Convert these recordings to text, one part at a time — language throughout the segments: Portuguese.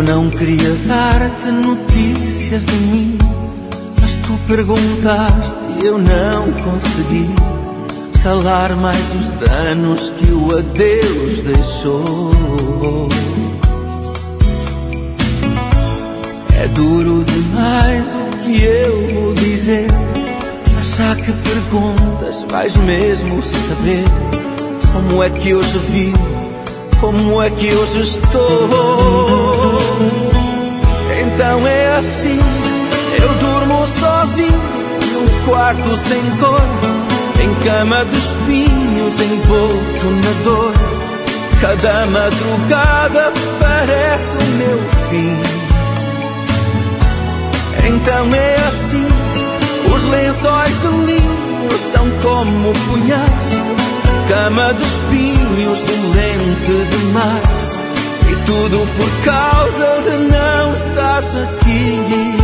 não queria dar-te notícias de mim, mas tu perguntaste e eu não consegui calar mais os danos que o adeus deixou. É duro demais o que eu vou dizer, mas já que perguntas, vais mesmo saber como é que hoje vivo, como é que hoje estou. Então é assim, eu durmo sozinho num quarto sem cor, em cama de espinhos, envolto na dor. Cada madrugada parece o meu fim. Então é assim, os lençóis de linho são como punhais, a cama de espinhos dolente demais, e tudo por causa de não estares aqui.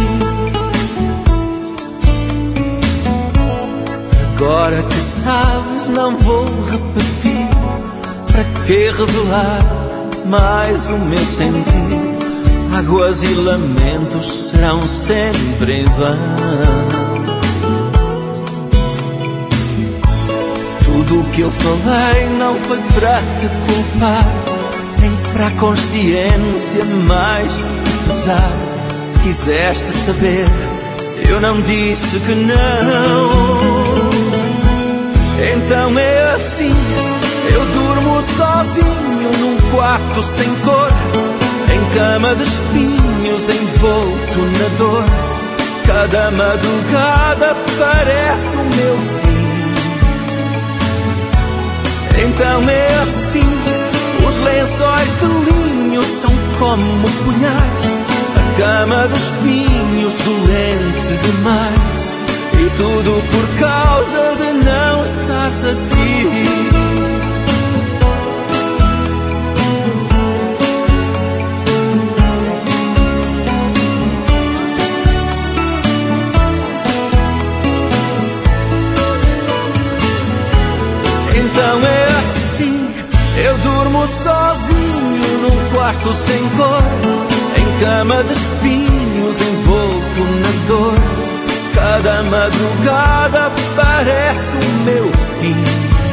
Agora que sabes, não vou repetir. Para que revelar-te mais o meu sentir? Águas e lamentos serão sempre em vão. Tudo o que eu falei não foi para te culpar, nem para a consciência mais te pesar. Quiseste saber, eu não disse que não. Então é assim, eu durmo sozinho num quarto sem cor, em cama de espinhos, envolto na dor. Cada madrugada parece o meu fim. Então é assim, os lençóis de linho são como punhais, a cama de espinhos dolente demais, e tudo por causa de não estares aqui. Então é assim, eu durmo sozinho num quarto sem cor, em cama de espinhos, envolto na dor. Cada madrugada parece o meu fim.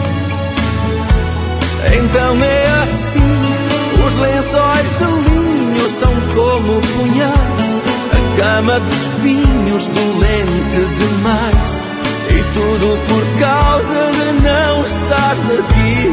Então é assim, os lençóis de linho são como punhais, a cama de espinhos dolente demais, e tudo por causa de não estares aqui.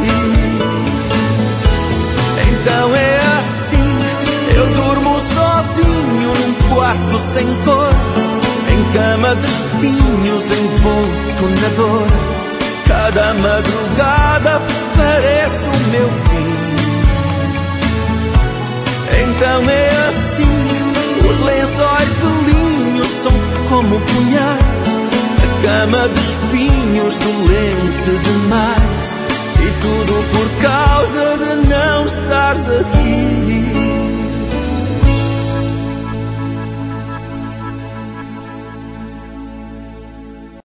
Então é assim, eu durmo sozinho num quarto sem cor, em cama de espinhos, envolto na dor. Cada madrugada parece o meu fim. Então é assim, os lençóis de linho são como punhais, a cama de espinhos dolente demais, e tudo por causa de não estares aqui.